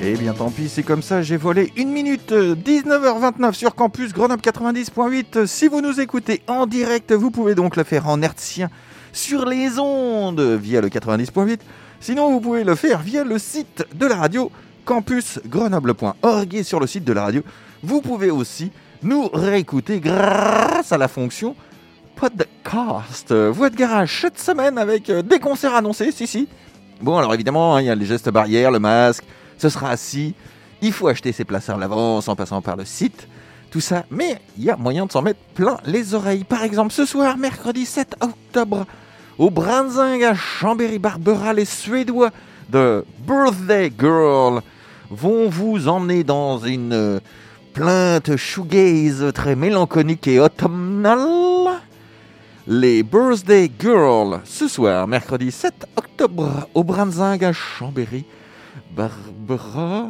Eh bien tant pis, c'est comme ça, j'ai volé 1 minute, 19h29 sur Campus Grenoble 90.8. Si vous nous écoutez en direct, vous pouvez donc le faire en hertzien sur les ondes via le 90.8. Sinon, vous pouvez le faire via le site de la radio campusgrenoble.org et sur le site de la radio, vous pouvez aussi nous réécouter grâce à la fonction podcast. Voix de garage cette semaine avec des concerts annoncés, si. Bon, alors évidemment, il y a les gestes barrières, le masque, ce sera assis, il faut acheter ses places à l'avance en passant par le site, tout ça, mais il y a moyen de s'en mettre plein les oreilles. Par exemple, ce soir, mercredi 7 octobre, au Branzing à Chambéry-Barbera, les Suédois de Birthday Girl vont vous emmener dans une plainte shoegaze très mélancolique et automnale. Les Birthday Girl, ce soir, mercredi 7 octobre, au Branzing à Chambéry-Barbera.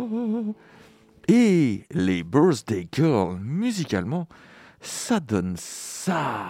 Et les Birthday Girl, musicalement, ça donne ça.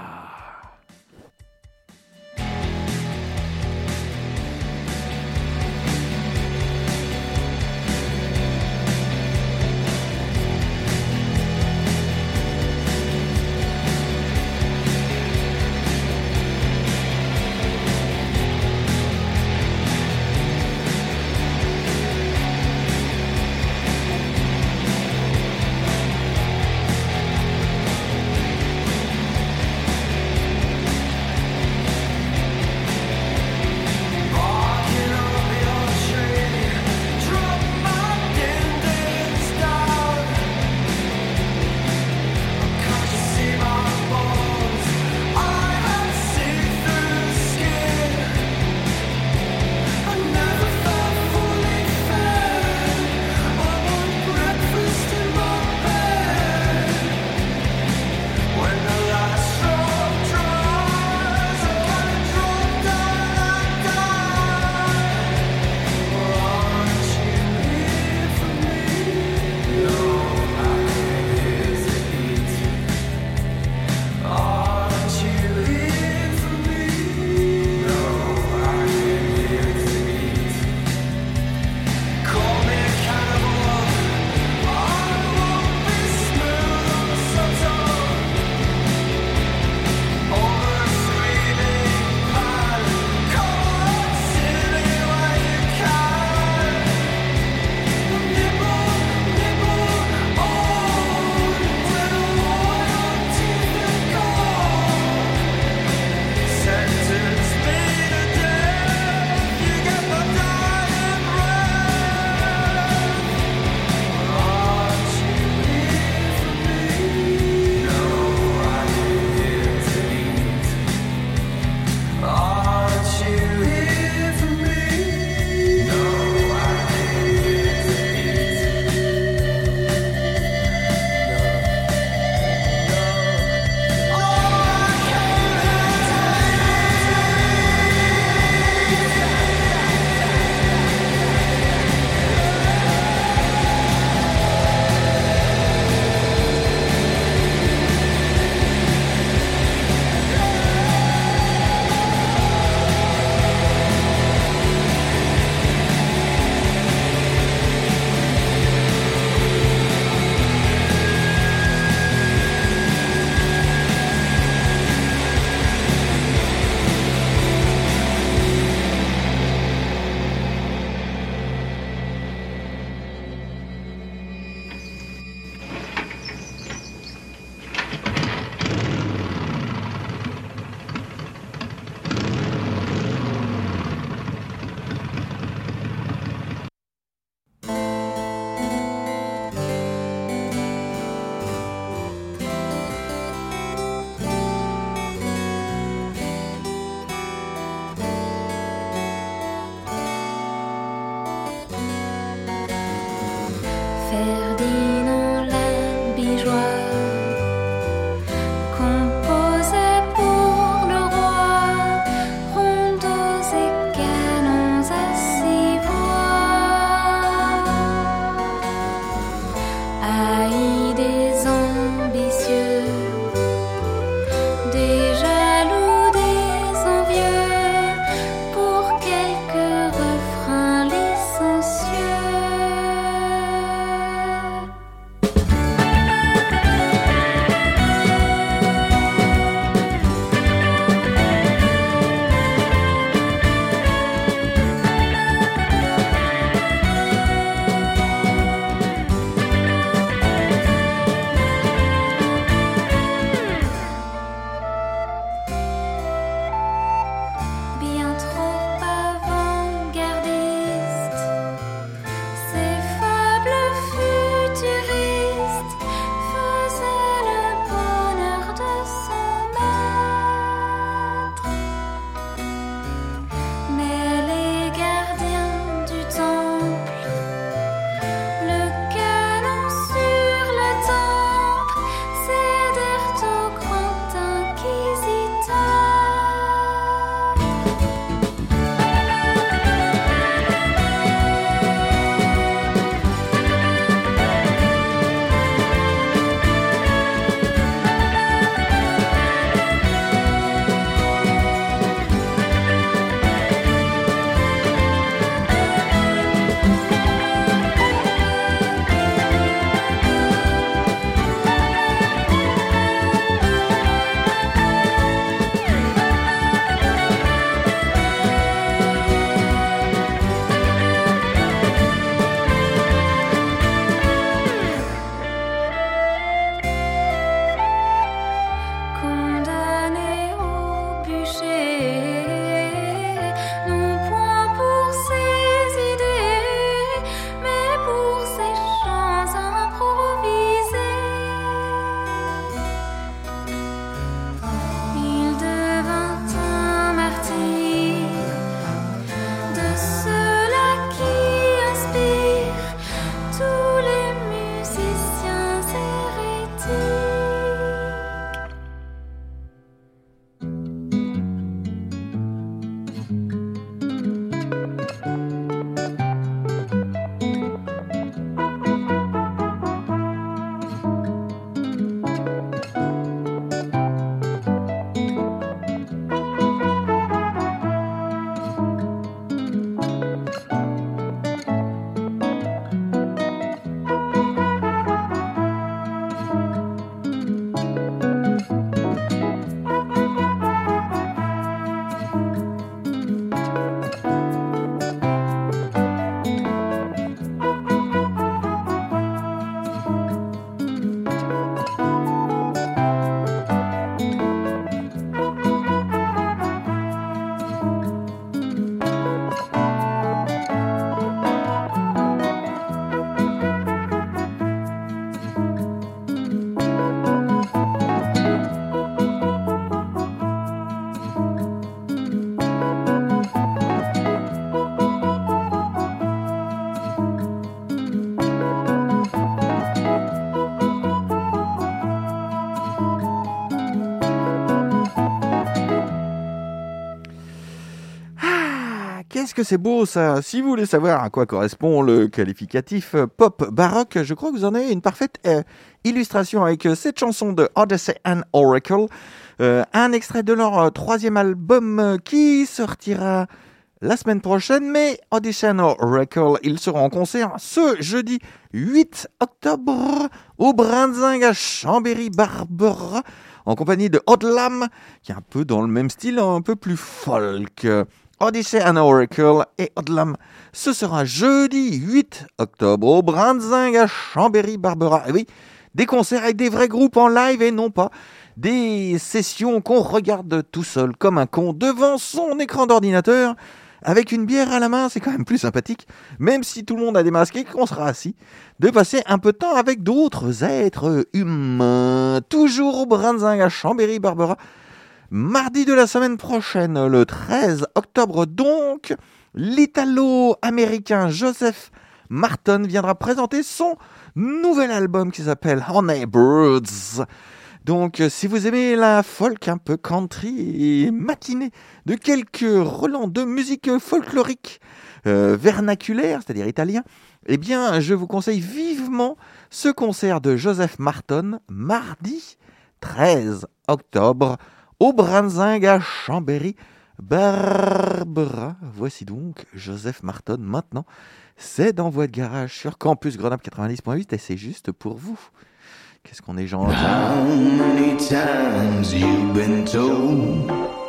Qu'est-ce que c'est beau ça! Si vous voulez savoir à quoi correspond le qualificatif pop baroque, je crois que vous en avez une parfaite illustration avec cette chanson de Odyssey and Oracle, un extrait de leur troisième album qui sortira la semaine prochaine, mais Odyssey and Oracle, ils seront en concert ce jeudi 8 octobre au Brindzingue à Chambéry-Barbera, en compagnie de Odlam, qui est un peu dans le même style, un peu plus folk. Odyssey and Oracle et Odlam, ce sera jeudi 8 octobre au Brindzingue à Chambéry-Barbera. Et oui, des concerts avec des vrais groupes en live et non pas des sessions qu'on regarde tout seul comme un con devant son écran d'ordinateur avec une bière à la main. C'est quand même plus sympathique, même si tout le monde a des masques et qu'on sera assis, de passer un peu de temps avec d'autres êtres humains. Toujours au Brindzingue à Chambéry-Barbera, mardi de la semaine prochaine, le 13 octobre donc, l'italo-américain Joseph Marton viendra présenter son nouvel album qui s'appelle Honey Birds. Donc, si vous aimez la folk un peu country et matinée de quelques relents de musique folklorique vernaculaire, c'est-à-dire italien, eh bien, je vous conseille vivement ce concert de Joseph Marton, mardi 13 octobre, au Brindzingue à Chambéry-Barbera. Voici donc Joseph Marton maintenant. C'est dans Voix de Garage sur Campus Grenoble 90.8 et c'est juste pour vous. Qu'est-ce qu'on est gentil. How many times you've been told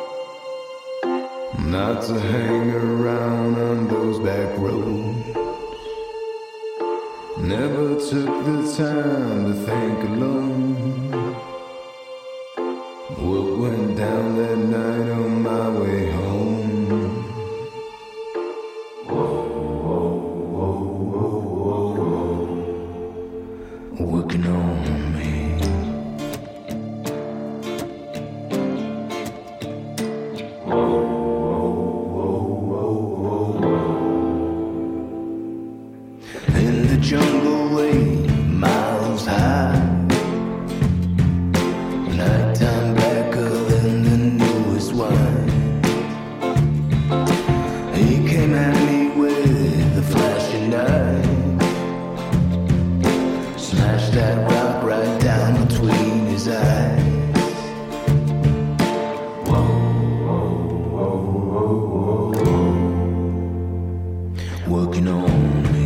not to hang around on those back roads? Never took the time to think alone. What went down that night on my way home? Whoa, whoa, whoa, whoa, whoa, whoa. Working on me. Whoa, whoa, whoa, whoa, whoa. In the jungle way, miles high. Nighttime blacker than the newest wine. He came at me with a flashing eye. Smashed that rock right down between his eyes. Whoa, whoa, whoa, whoa, whoa, whoa. Working on me.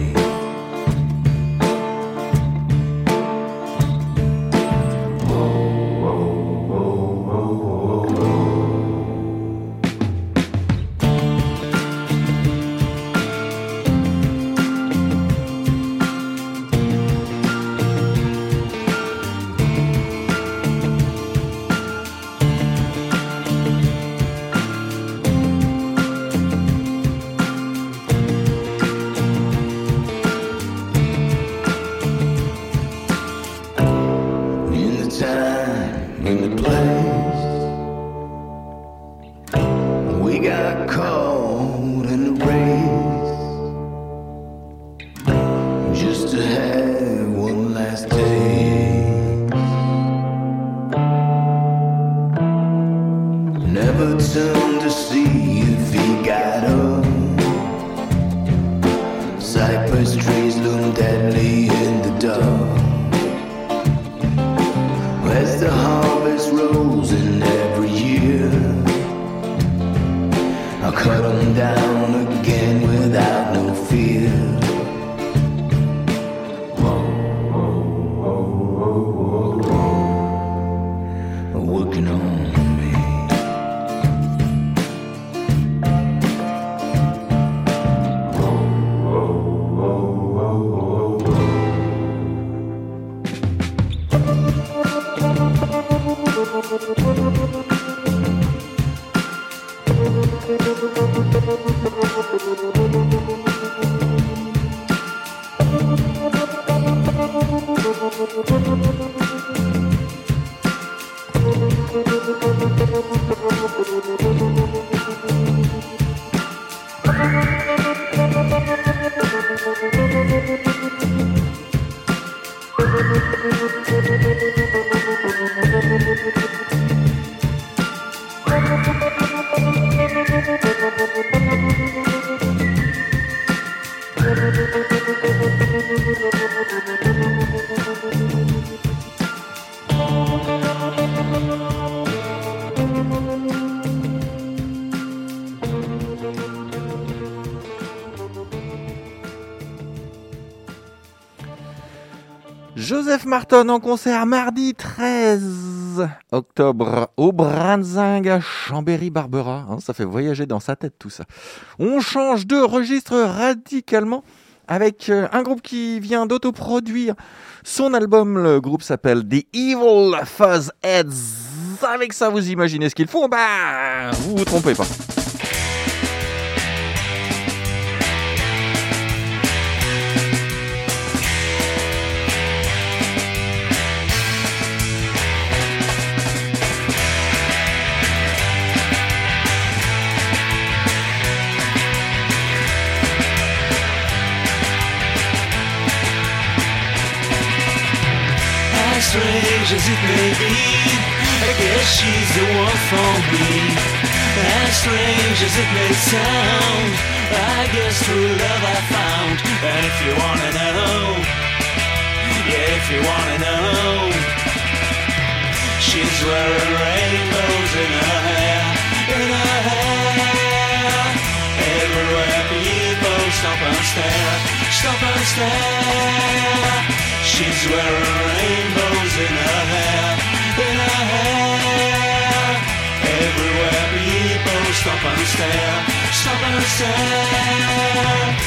Joseph Martin en concert mardi 13 octobre au Branzing à Chambéry-Barbera. Ça fait voyager dans sa tête tout ça. On change de registre radicalement avec un groupe qui vient d'autoproduire son album. Le groupe s'appelle The Evil Fuzzheads. Avec ça, vous imaginez ce qu'ils font? Vous vous trompez pas. Strange as it may be, I guess she's the one for me. As strange as it may sound, I guess true love I found. And if you wanna know, yeah, if you wanna know, she's wearing rainbows in her hair, in her hair. Everywhere people stop and stare, stop and stare. She's wearing rainbows in her hair, in her hair. Everywhere people stop and stare, stop and stare.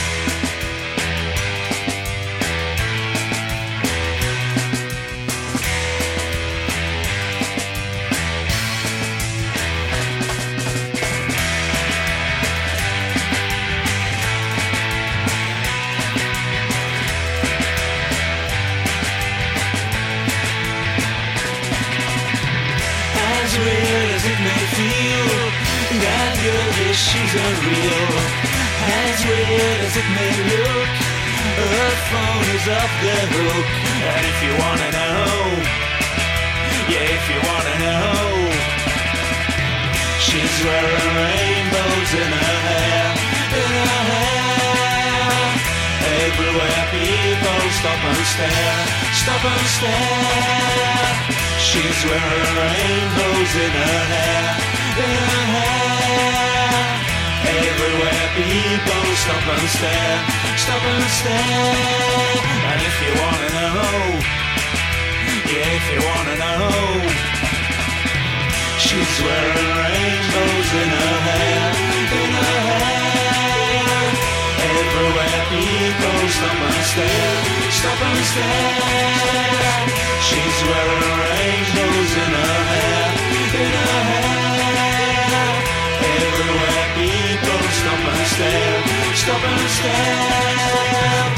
She's unreal, as weird as it may look. Her phone is off the hook. And if you wanna know, yeah, if you wanna know, she's wearing rainbows in her hair, in her hair. Everywhere people stop and stare, stop and stare. She's wearing rainbows in her hair, in her hair. Everywhere people stop and stare, stop and stare. And if you wanna know, yeah, if you wanna know, she's wearing rainbows in her hair, in her hair. Everywhere people stop and stare, stop and stare. She's wearing rainbows in her hair, in her hair. Everywhere people stop and stare, stop and stare.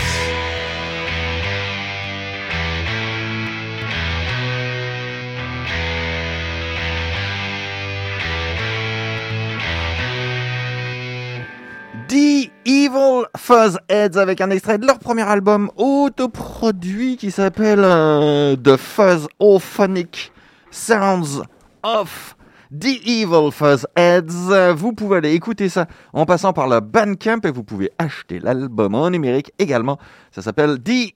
The Evil Fuzzheads avec un extrait de leur premier album autoproduit qui s'appelle The Fuzzophonic Sounds of The Evil Fuzzheads. Vous pouvez aller écouter ça en passant par le Bandcamp et vous pouvez acheter l'album en numérique également. Ça s'appelle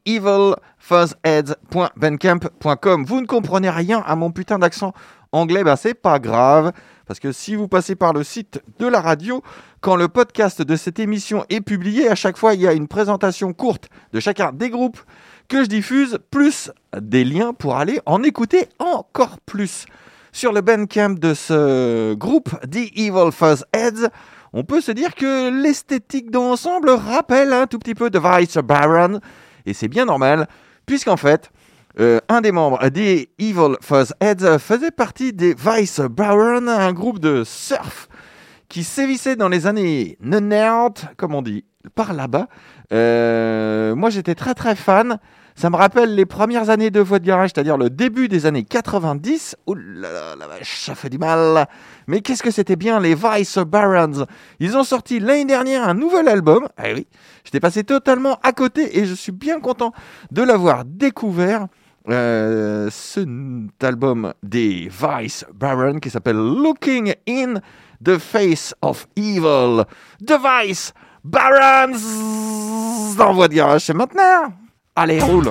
theevilfuzzheads.bandcamp.com. Vous ne comprenez rien à mon putain d'accent anglais, c'est pas grave. Parce que si vous passez par le site de la radio, quand le podcast de cette émission est publié, à chaque fois, il y a une présentation courte de chacun des groupes que je diffuse, plus des liens pour aller en écouter encore plus. Sur le Bandcamp de ce groupe, The Evil Fuzzheads, on peut se dire que l'esthétique d'ensemble rappelle un tout petit peu The Vice Baron, et c'est bien normal, puisqu'en fait, un des membres des Evil Fuzzheads faisait partie des Vice Baron, un groupe de surf qui sévissait dans les années 90, comme on dit par là-bas. Moi, j'étais très très fan. Ça me rappelle les premières années de Voix de Garage, c'est-à-dire le début des années 90. Ouh là là, la vache, ça fait du mal. Mais qu'est-ce que c'était bien, les Vice Barons. Ils ont sorti l'année dernière un nouvel album. Ah oui, j'étais passé totalement à côté et je suis bien content de l'avoir découvert. Cet album des Vice Baron qui s'appelle Looking in the Face of Evil. The Vice Barons dans Voix de Garage, c'est maintenant. Allez, roule.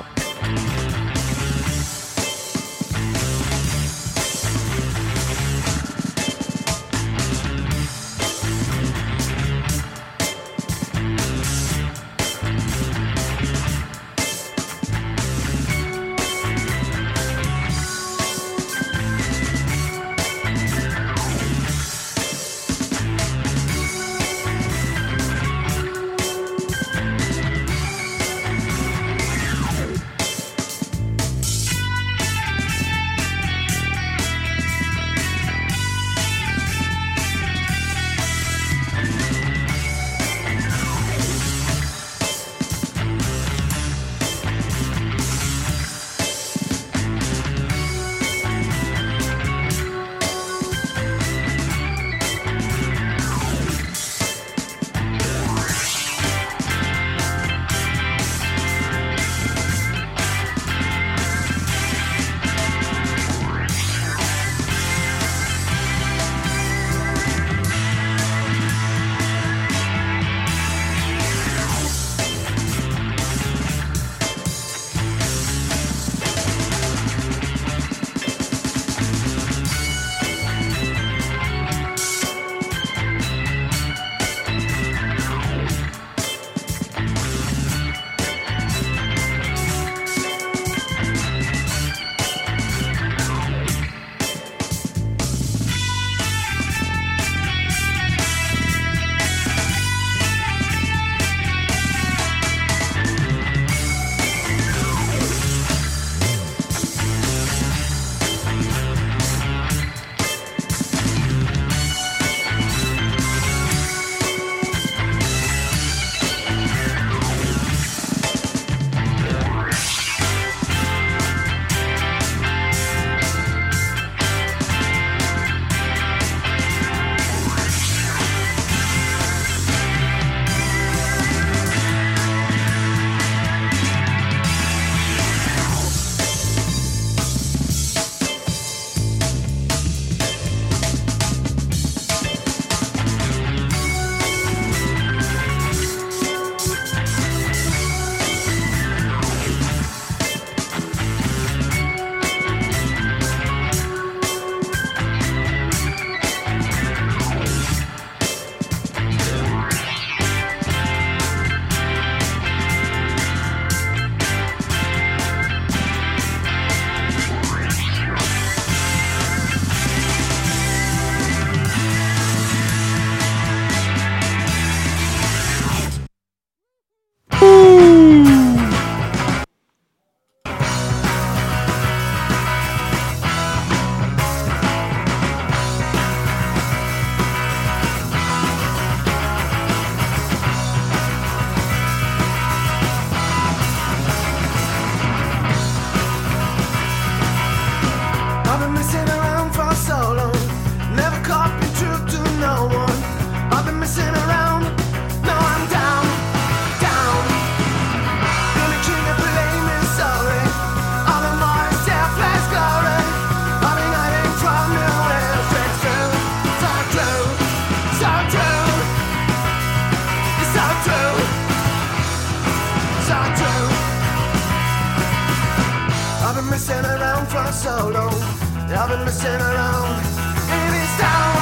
so long. I've been messing around in this town.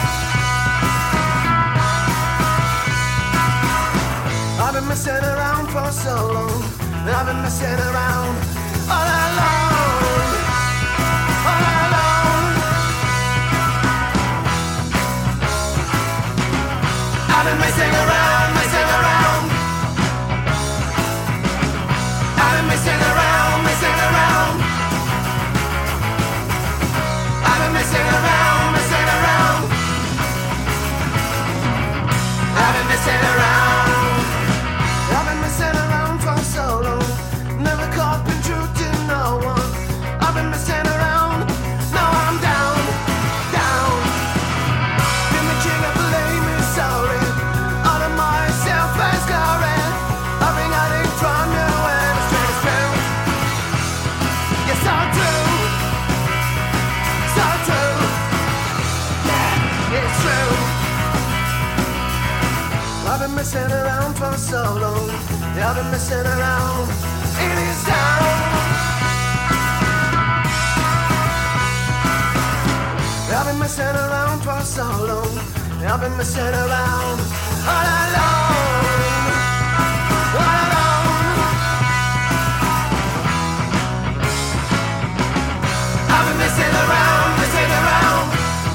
I've been messing around for so long. I've been messing around all alone, all alone. I've been messing around, messing around. I've been messing around, messing around. I've been messing around, messing around. I've been messing around. I've been messing around for so long. Never caught been true to no one. I've been messing around. Now I'm down, down. Been the king of blame is sorry. Out of myself as glory. I've been hiding from you and it's straight as true. Yes, so true. So true. Yeah, it's true. I've been messing around for so long. Yeah, I've been messing around in this town. I've been messing around for so long. Yeah, I've been messing around all alone, all alone. I've been messing around, messing around.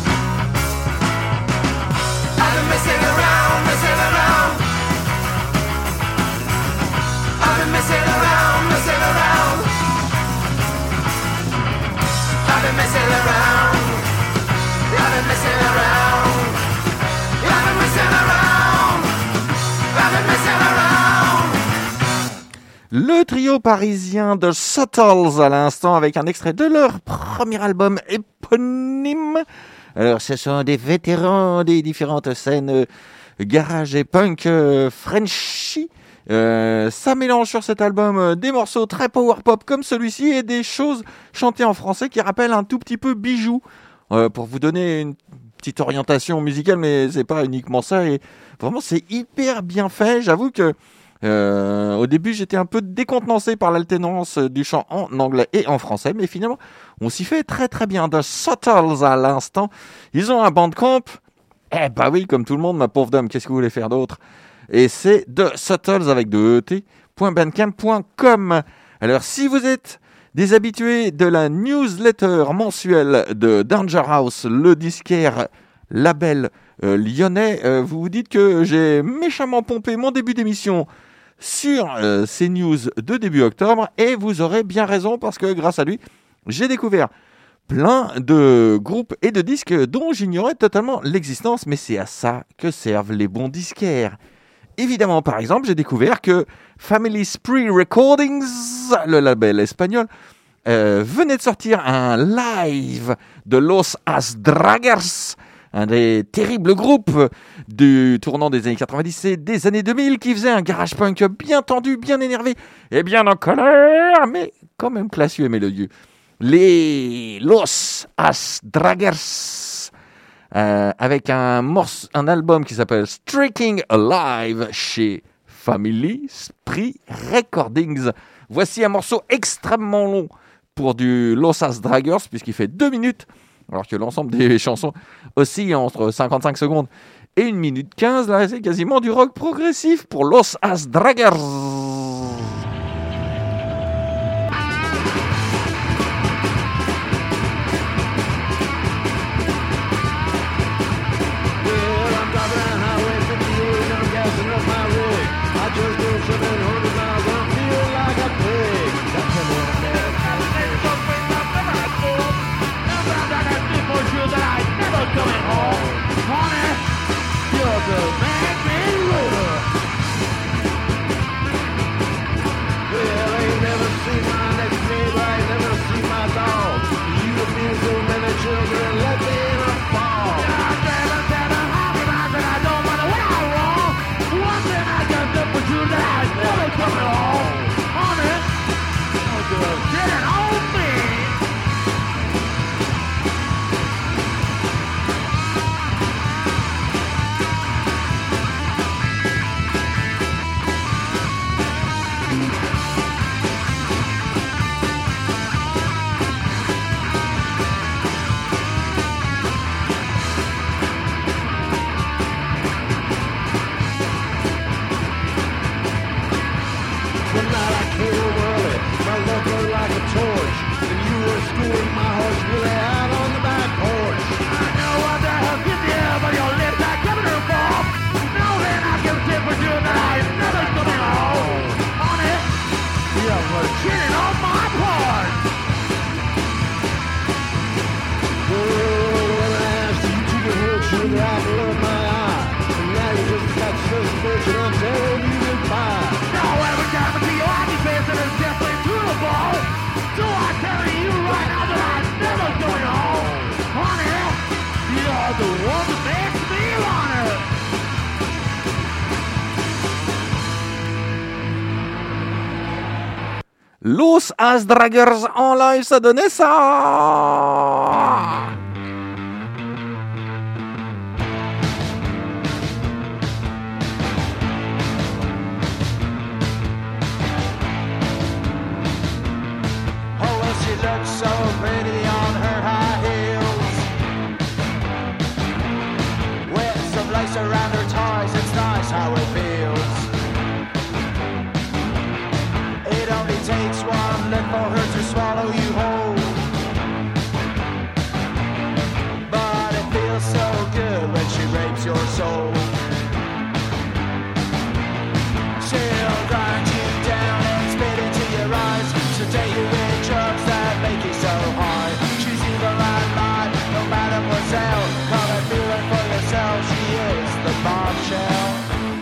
I've been messing around, messing around. I've been messing around, messing around. I've been messing around. I've been messing around. I've been messing around. I've been messing around. Le trio parisien de Suttles à l'instant avec un extrait de leur premier album éponyme. Alors ce sont des vétérans des différentes scènes garage et punk Frenchy. Ça mélange sur cet album des morceaux très power pop comme celui-ci et des choses chantées en français qui rappellent un tout petit peu Bijoux. Pour vous donner une petite orientation musicale, mais c'est pas uniquement ça. Et vraiment, c'est hyper bien fait. J'avoue que au début, j'étais un peu décontenancé par l'alternance du chant en anglais et en français, mais finalement, on s'y fait très très bien. The Suttles à l'instant. Ils ont un Bandcamp. Eh bah oui, comme tout le monde, ma pauvre dame, qu'est-ce que vous voulez faire d'autre? Et c'est The Suttles avec de et.bandcamp.com. Alors, si vous êtes des habitués de la newsletter mensuelle de Danger House, le disquaire label lyonnais, vous vous dites que j'ai méchamment pompé mon début d'émission sur ces news de début octobre, et vous aurez bien raison parce que grâce à lui, j'ai découvert plein de groupes et de disques dont j'ignorais totalement l'existence, mais c'est à ça que servent les bons disquaires. Évidemment, par exemple, j'ai découvert que Family Spree Recordings, le label espagnol, venait de sortir un live de Los As-Draggers, un des terribles groupes du tournant des années 90 et des années 2000 qui faisait un garage punk bien tendu, bien énervé et bien en colère, mais quand même classieux et mélodieux. Les Los As-Draggers, avec un album qui s'appelle Striking Alive chez Family Spree Recordings. Voici un morceau extrêmement long pour du Los As-Draggers puisqu'il fait 2 minutes, alors que l'ensemble des chansons oscille entre 55 secondes et 1 minute 15. Là, c'est quasiment du rock progressif pour Los As-Draggers. One thing I can do for you that I never first person on town you will find. Now every time I see you, I be facing is definitely to the ball. So I tell you right now that I'm never going home. Honey, you're the one that makes me honor. Los Asdraggers en live, ça donnait ça. Oh, well, she looks so pretty on her high heels. With some lace around her ties, it's nice how it feels. It only takes one look for her to swallow you whole. But it feels so good when she rapes your soul. She'll grind you down and spit into your eyes, sedate you with drugs that make you so high. She's evil and mad, no mademoiselle. Come and feel it for yourself, she is the bombshell.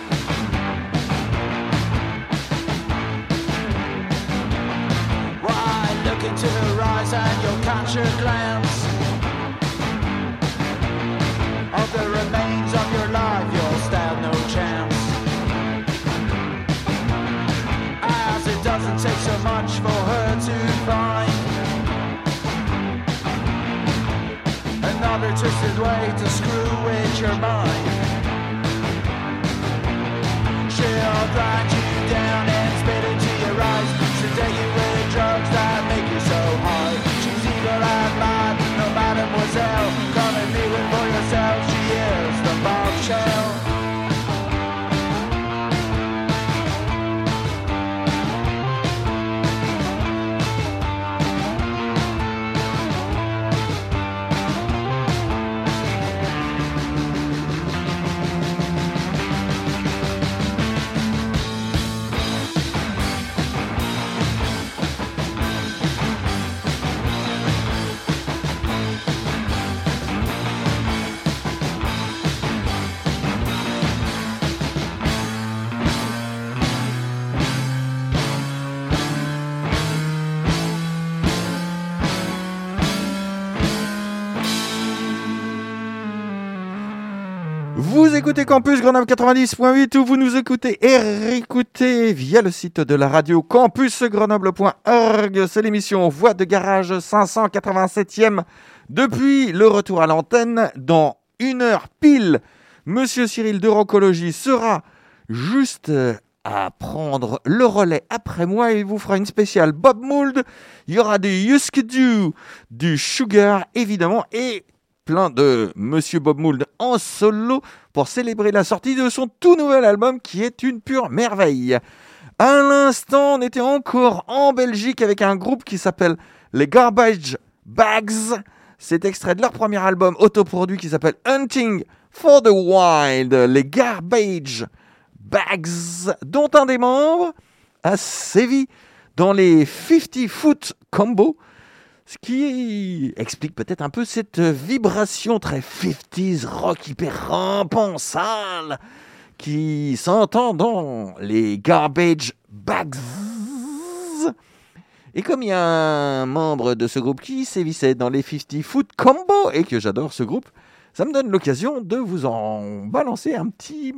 Look into her eyes and you'll catch her glance. Of the remains of your life, you'll stand no chance. As it doesn't take so much for her to find another twisted way to screw with your mind. She'll grind you down and spit into your eyes, sedate you with drugs that make you so high. She's evil and mad, no mademoiselle. Come and feel it for yourself, she is the bombshell. Vous écoutez Campus Grenoble 90.8 ou vous nous écoutez et réécoutez via le site de la radio campusgrenoble.org. C'est l'émission Voix de Garage 587e depuis le retour à l'antenne. Dans 1 heure pile, Monsieur Cyril de Rockologie sera juste à prendre le relais après moi et il vous fera une spéciale Bob Mould. Il y aura du Husker Du, du Sugar évidemment et plein de Monsieur Bob Mould en solo pour célébrer la sortie de son tout nouvel album qui est une pure merveille. À l'instant, on était encore en Belgique avec un groupe qui s'appelle les Garbage Bags. C'est extrait de leur premier album autoproduit qui s'appelle Hunting for the Wild. Les Garbage Bags, dont un des membres a sévi dans les 50 Foot Combo. Ce qui explique peut-être un peu cette vibration très 50s rock hyper rampant, sale, qui s'entend dans les Garbage Bags. Et comme il y a un membre de ce groupe qui sévissait dans les 50 Foot Combo et que j'adore ce groupe, ça me donne l'occasion de vous en balancer un petit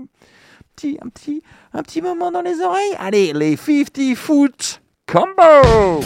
moment dans les oreilles. Allez, les 50 Foot Combo!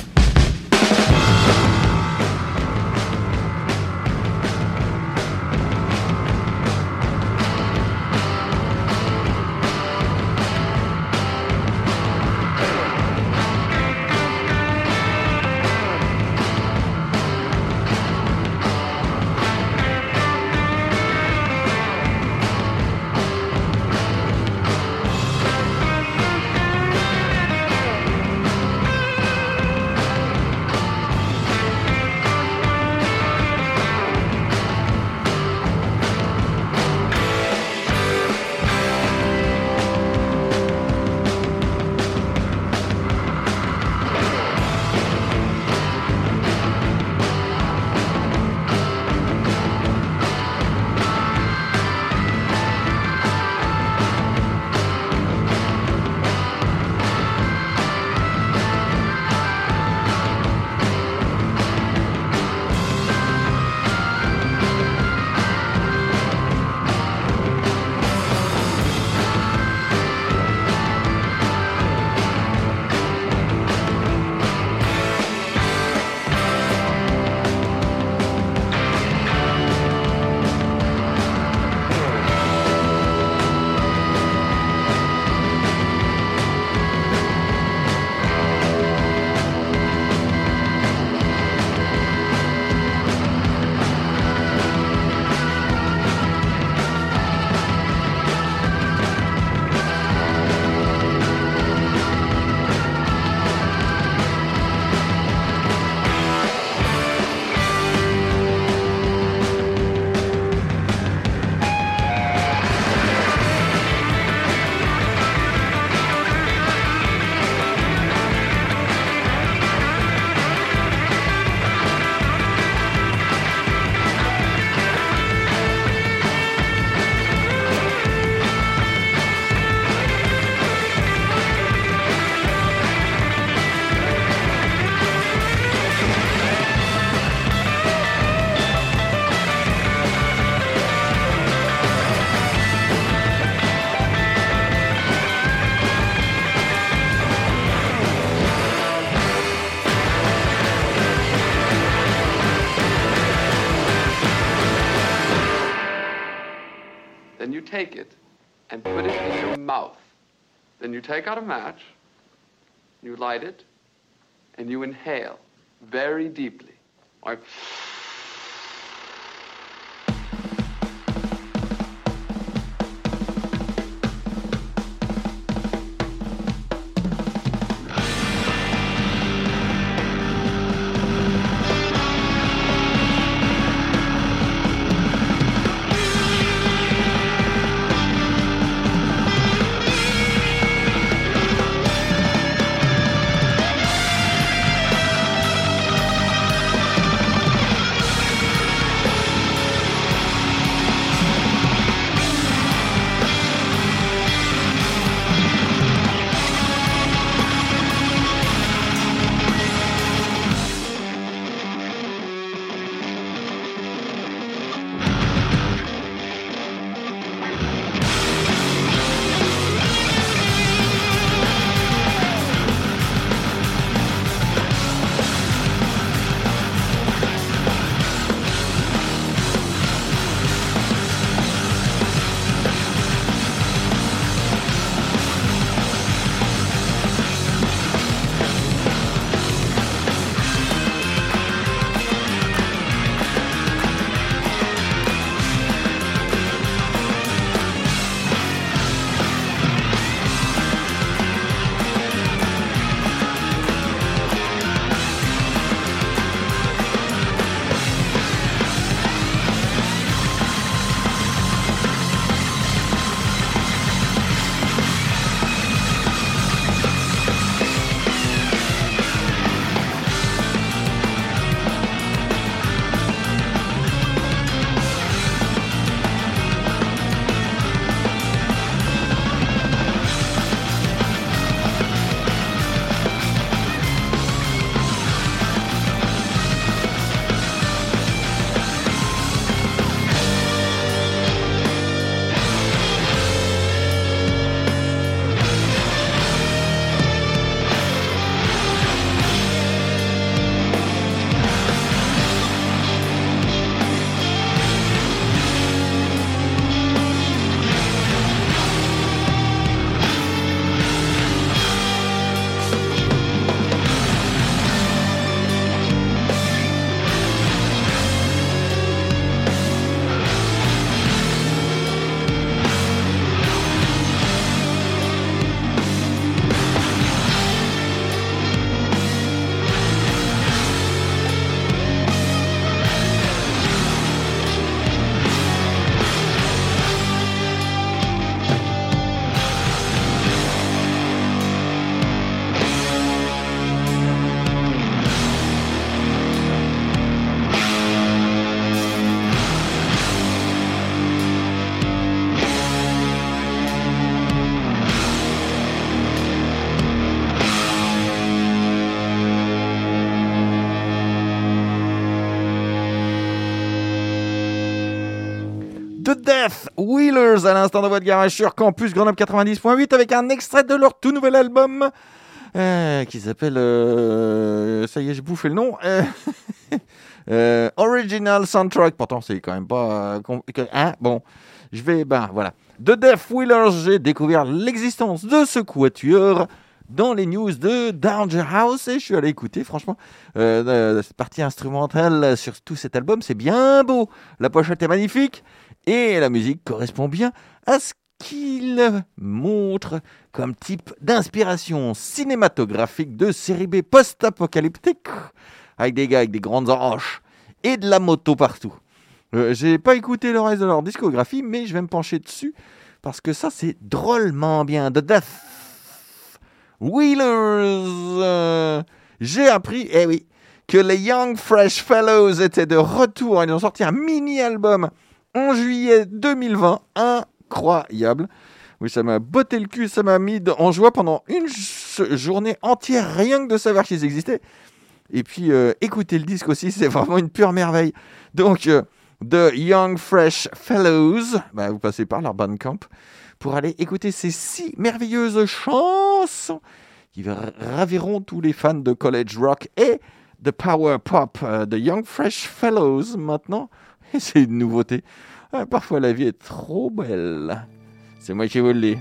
Then you take it and put it in your mouth. Then you take out a match, you light it, and you inhale very deeply. Like The Death Wheelers à l'instant dans votre garage sur Campus Grenoble 90.8 avec un extrait de leur tout nouvel album qui s'appelle ça y est j'ai bouffé le nom Original Soundtrack. Pourtant c'est quand même pas bon je vais voilà. The Death Wheelers, j'ai découvert l'existence de ce quatuor dans les news de Danger House et je suis allé écouter franchement cette partie instrumentale sur tout cet album, c'est bien beau, la pochette est magnifique et la musique correspond bien à ce qu'il montre comme type d'inspiration cinématographique de série B post-apocalyptique avec des gars avec des grandes hanches et de la moto partout. J'ai pas écouté le reste de leur discographie mais je vais me pencher dessus parce que ça c'est drôlement bien. The Death Wheelers, j'ai appris, que les Young Fresh Fellows étaient de retour. Ils ont sorti un mini-album en juillet 2020, incroyable. Oui, ça m'a botté le cul, ça m'a mis en joie pendant une journée entière, rien que de savoir qu'ils existaient. Et puis, écouter le disque aussi, c'est vraiment une pure merveille. Donc, The Young Fresh Fellows, vous passez par leur Bandcamp pour aller écouter ces 6 merveilleuses chansons qui raviront tous les fans de college rock et de power pop. The Young Fresh Fellows, maintenant, Et c'est une nouveauté. Parfois la vie est trop belle. C'est moi qui vous le dis.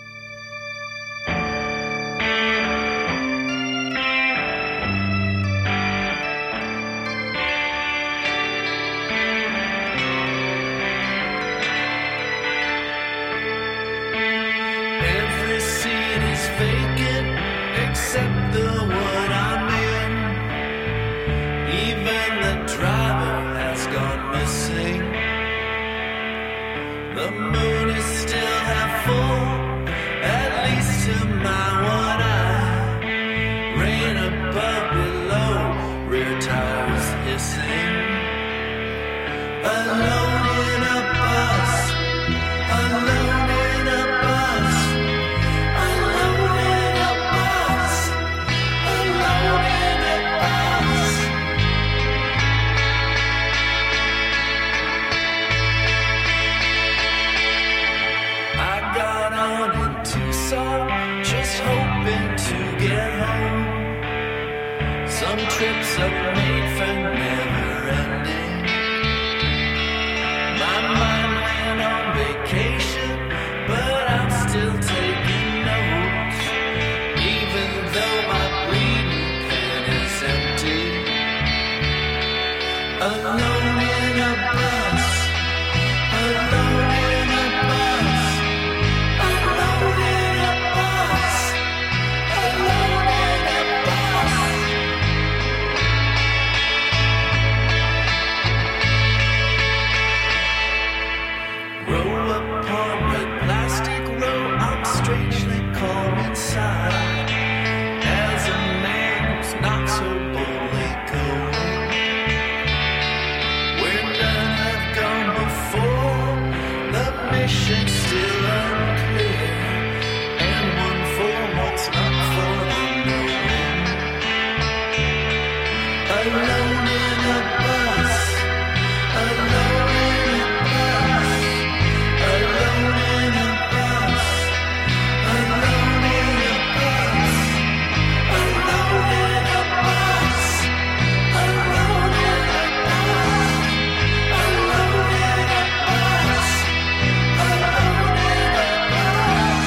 Every seat is vacant except the one I'm in. Even the driver has gone missing. The moon is still half full, at least to my one eye. Rain above, below, rear tires hissing. Alone in a bus, alone in a bus, alone in a bus, alone in a bus. I got on in Tucson, just hoping to get home. Some trips are made for never ending. My mind went on vacation, but I'm still taking notes. Even though my bleeding pen is empty. Alone in a bus, alone in a bus, alone in a bus, alone in a bus. Row upon red plastic row, I'm strangely calm inside. As a man who's not so boldly going, where none have gone before, the mission's still unclear, and one for what's not for the knowing. Alone in a bus, alone in a bus, alone in a bus, alone in a bus, alone in a bus, alone in a bus, alone in a bus, alone in a bus.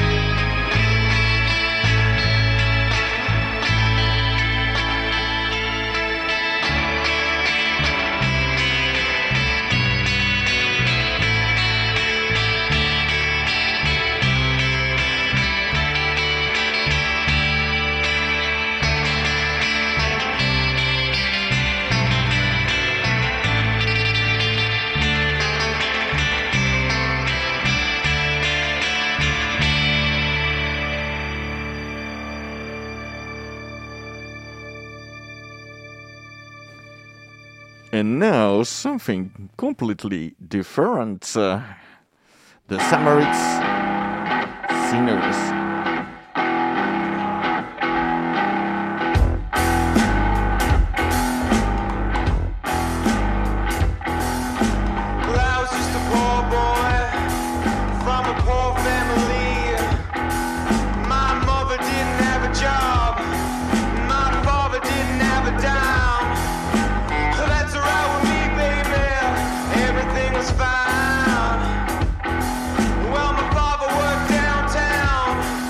And now something completely different. The Samaritan Singers. Well, I was just a poor boy from a poor family. My mother didn't have a job. My father didn't have a dime. Well, that's alright with me, baby. Everything was fine. Well, my father worked downtown.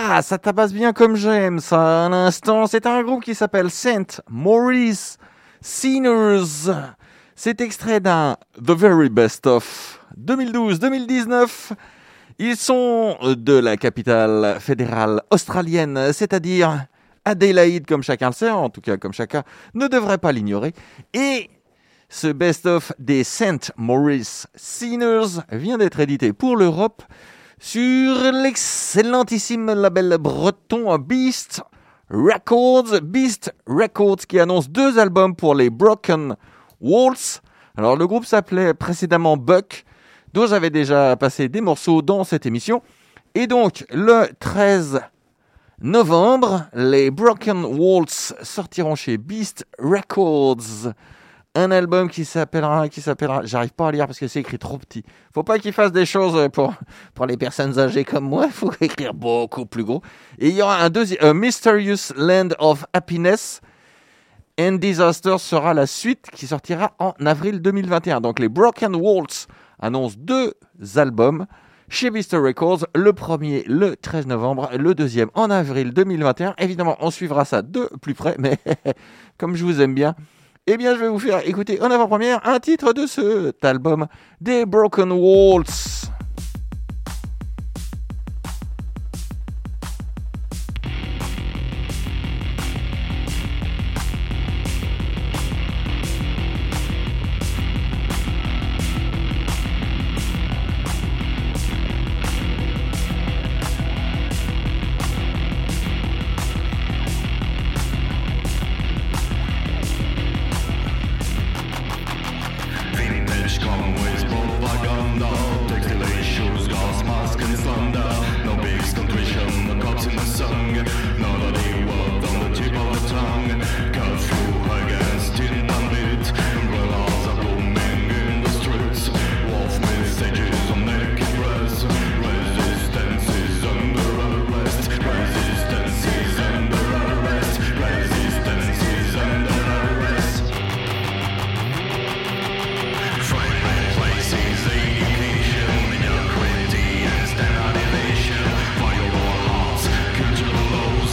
Ah, ça tabasse bien comme j'aime, ça, à l'instant. C'est un groupe qui s'appelle St. Maurice Sinners. C'est extrait d'un The Very Best Of 2012-2019. Ils sont de la capitale fédérale australienne, c'est-à-dire Adélaïde, comme chacun le sait, en tout cas comme chacun ne devrait pas l'ignorer. Et ce best-of des St. Maurice Sinners vient d'être édité pour l'Europe sur l'excellentissime label breton Beast Records qui annonce 2 albums pour les Broken Waltz. Alors le groupe s'appelait précédemment Buck, dont j'avais déjà passé des morceaux dans cette émission. Et donc le 13 novembre, les Broken Waltz sortiront chez Beast Records un album qui s'appellera, j'arrive pas à lire parce que c'est écrit trop petit. Faut pas qu'ils fassent des choses pour les personnes âgées comme moi, il faut écrire beaucoup plus gros. Et il y aura un deuxième, Mysterious Land of Happiness and Disaster sera la suite qui sortira en avril 2021. Donc les Broken Waltz annoncent 2 albums chez Beast Records, le premier le 13 novembre, le deuxième en avril 2021. Évidemment, on suivra ça de plus près, mais comme je vous aime bien, eh bien, je vais vous faire écouter en avant-première un titre de cet album des Broken Waltz. Lows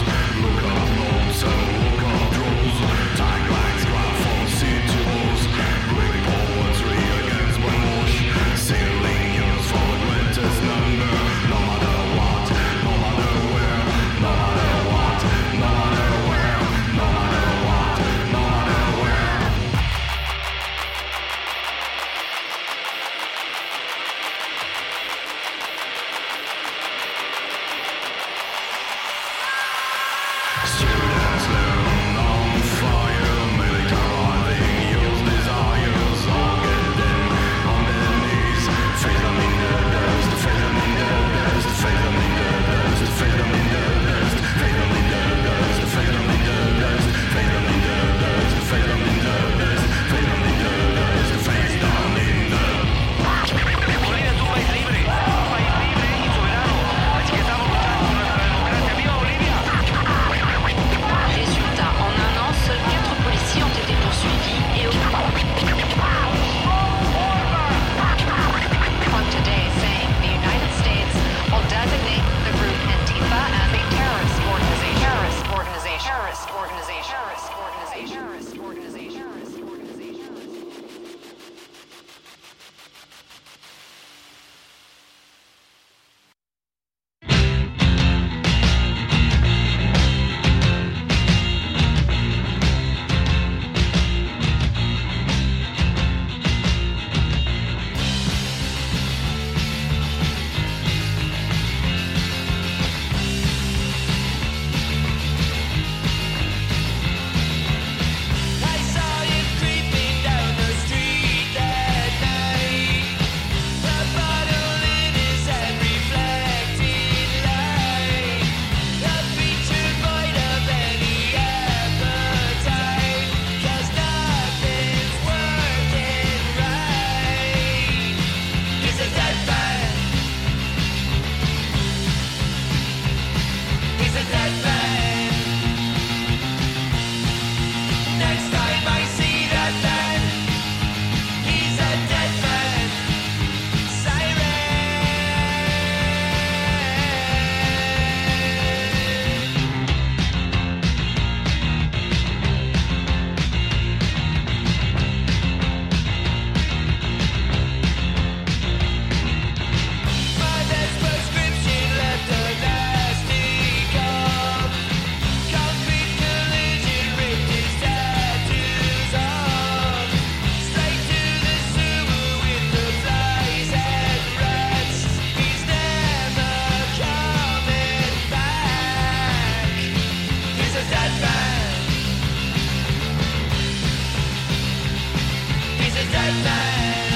dead man.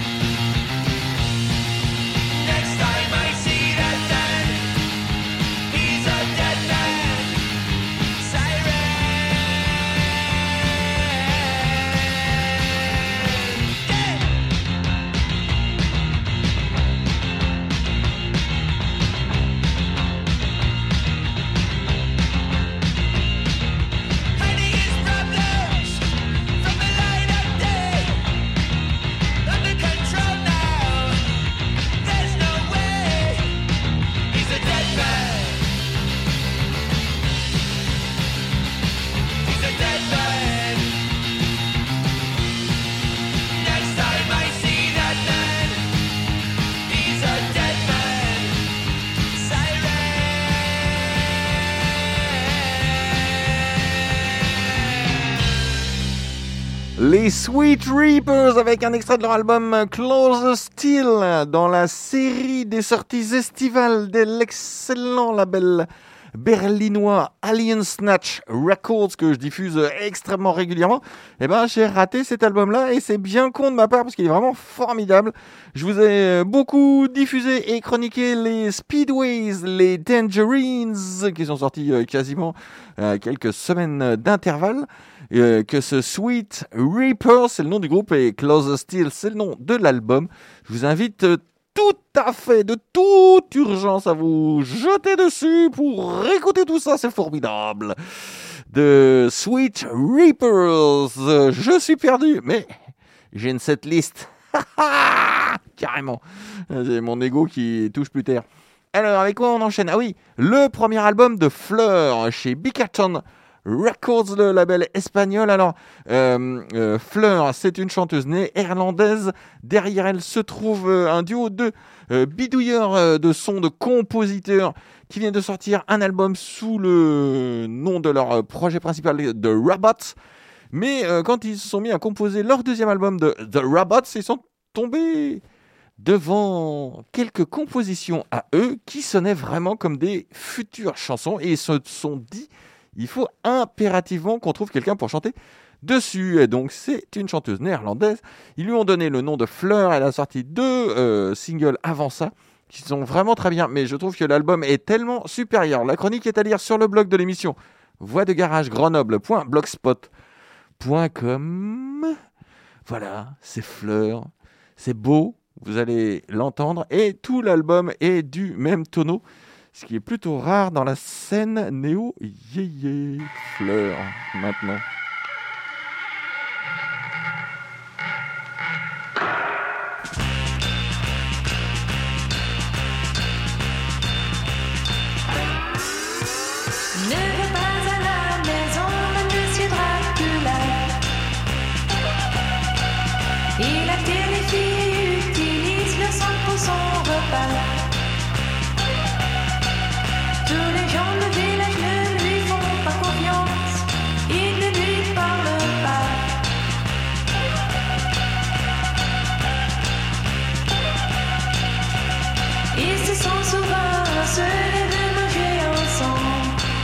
Next time I see that man, he's a dead man. Siren. Hiding his problems from the light of day. Under control now. There's no way. He's a dead man. He's a dead man. Next time I see that man, he's a dead man. Siren. Les Sweet Reapers avec un extrait de leur album Closer Still dans la série des sorties estivales de l'excellent label berlinois Alien Snatch Records que je diffuse extrêmement régulièrement. Eh ben, j'ai raté cet album-là et c'est bien con de ma part parce qu'il est vraiment formidable. Je vous ai beaucoup diffusé et chroniqué les Speedways, les Tangerines qui sont sortis quasiment quelques semaines d'intervalle. Que ce Sweet Reaper, c'est le nom du groupe, et Closer Still, c'est le nom de l'album. Je vous invite tout à fait, de toute urgence, à vous jeter dessus pour écouter tout ça, c'est formidable. De Sweet Reapers, je suis perdu, mais j'ai une setlist. Carrément. J'ai mon ego qui touche plus terre. Alors, avec quoi on enchaîne? Ah oui, le premier album de Fleur chez Bickerton Records, le label espagnol. Alors, Fleur, c'est une chanteuse néerlandaise. Derrière elle se trouve un duo de bidouilleurs de sons, de compositeurs qui viennent de sortir un album sous le nom de leur projet principal, The Robots. Mais quand ils se sont mis à composer leur deuxième album de The Robots, ils sont tombés devant quelques compositions à eux qui sonnaient vraiment comme des futures chansons, et ils se sont dit il faut impérativement qu'on trouve quelqu'un pour chanter dessus. Et donc, c'est une chanteuse néerlandaise. Ils lui ont donné le nom de Fleur. Elle a sorti 2 singles avant ça, qui sont vraiment très bien. Mais je trouve que l'album est tellement supérieur. La chronique est à lire sur le blog de l'émission voixdegarage-grenoble.blogspot.com. Voilà, c'est Fleur. C'est beau, vous allez l'entendre. Et tout l'album est du même tonneau, ce qui est plutôt rare dans la scène néo-yéyé. Fleur, maintenant. Ne va pas à la maison de Monsieur Dracula. Il a terrifié et utilise le sang pour son repas. Tous les gens du village ne lui font pas confiance. Ils ne lui parlent pas. Ils se sont souvent harcelés de manger ensemble.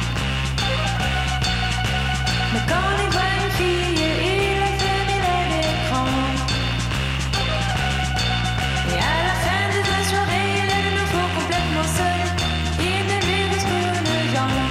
Mais quand il voit une fille, il la fait mêler l'écran. Et à la fin de la soirée, il est de nouveau complètement seul. Il ne lui reste que le genre.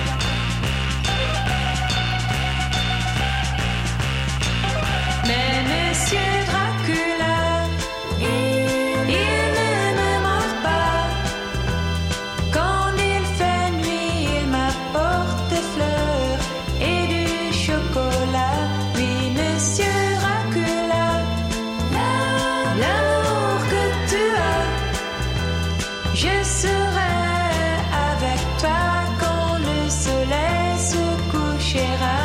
Mais Monsieur Dracula, il ne me mord pas. Quand il fait nuit, il m'apporte des fleurs et du chocolat. Oui, Monsieur Dracula, l'amour que tu as, je serai avec toi quand le soleil se couchera.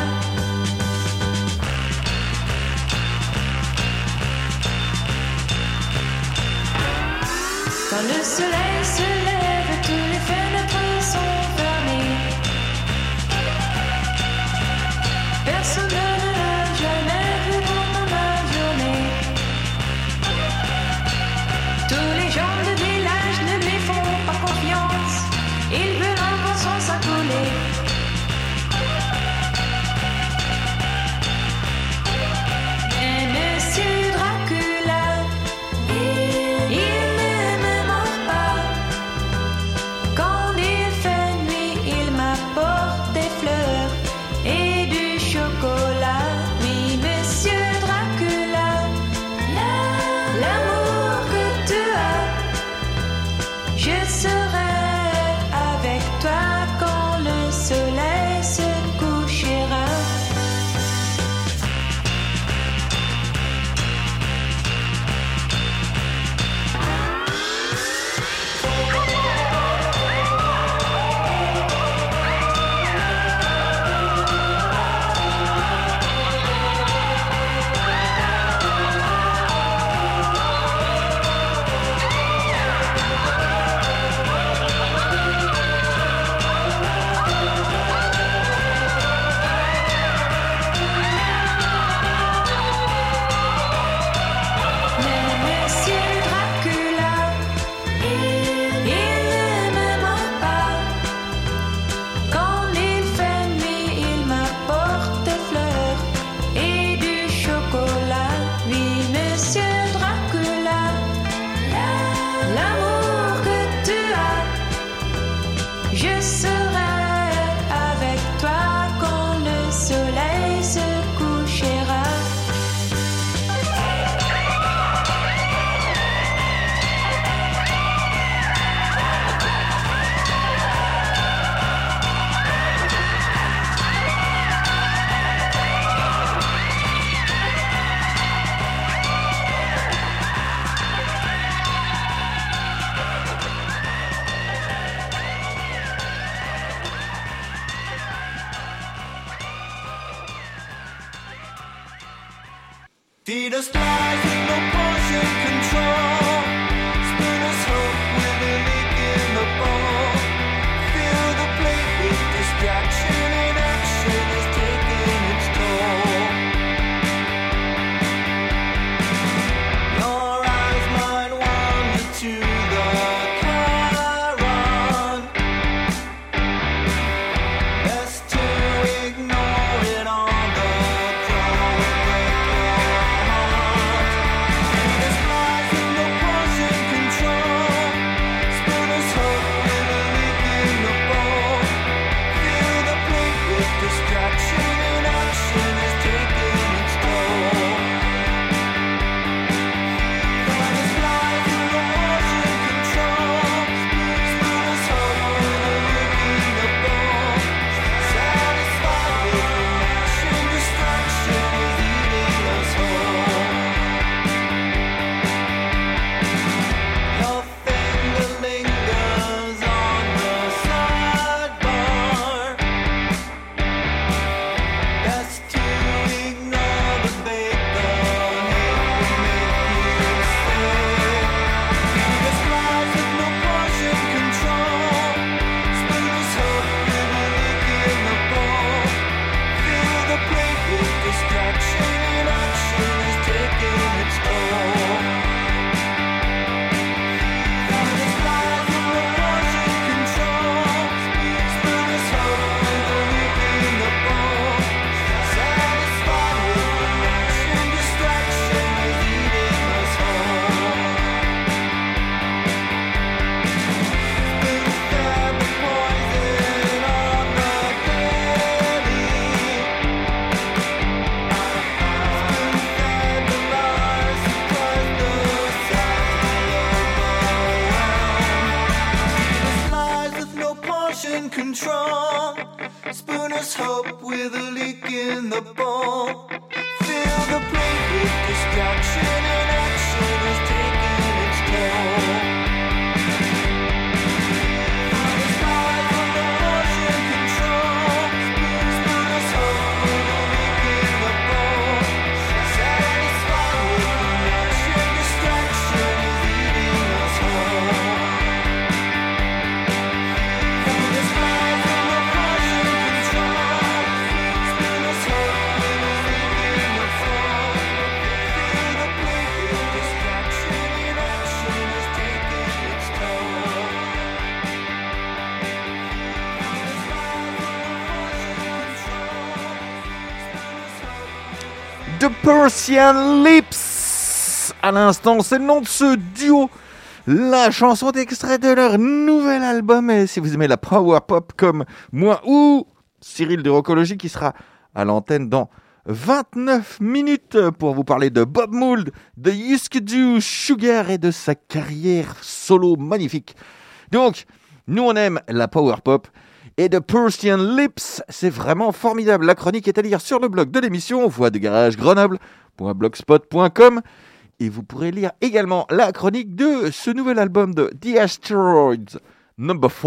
Quand le soleil se lève, tous les fenêtres sont fermées. Personne ne l'a jamais vu pendant la journée. Tous les gens du village ne lui font pas confiance. Ils veulent encore son sang couler. Et Monsieur Dracula, Just lies with no portion control. Spooners hope with a leak in the bowl. Fill the plate with distraction and action is taking its toll. Your eyes might wander to the Chiron. Best to ignore it on the crawl and break your heart. This lies with no portion control. Spooners hope with a leak in the bowl. Fill the plate with distraction and action is taking its toll. This lies with no portion control. Spooners hope with a leak in the bowl. Satisfied with inaction, distraction is eating us whole. Your finger lingers on the sidebar. Best to ignore the bait, the hate will make you sick. This lies with no portion control. Spooners hope with a leak in the bowl. Fill the plate with distraction and action is taking its toll. This lies with no portion control. Spooners hope with a leak in the bowl. Satisfied with inaction, distraction is eating us whole. Spoon-fed the poison on the belly. Spoon-fed the lies, surprise the size overwhelmed. This lies with no portion control. Spooners hope with a leak in the bowl. Fill the plate with distraction and action is taking its toll. This lies with no portion control. Spooners hope with a leak in the bowl. Satisfied with inaction, distraction is eating us whole. This lies with no portion control. Spooners hope with a leak in the bowl. Fill the plate with distraction and action is taking its toll. This lies with no portion control. Spooners hope. The Persian Lips. À l'instant, c'est le nom de ce duo. La chanson est extraite de leur nouvel album. Et si vous aimez la power pop comme moi ou Cyril de Rockologie qui sera à l'antenne dans 29 minutes pour vous parler de Bob Mould, de Husker Du, Sugar et de sa carrière solo magnifique. Donc, nous on aime la power pop et The Persian Lips, c'est vraiment formidable. La chronique est à lire sur le blog de l'émission Voix de Garage Grenoble.blogspot.com et vous pourrez lire également la chronique de ce nouvel album de The Asteroids Number 4.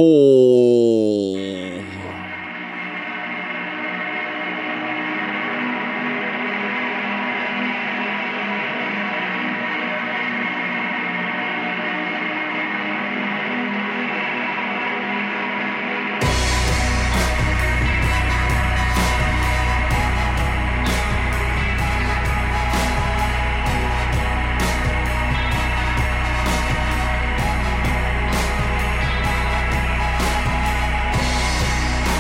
This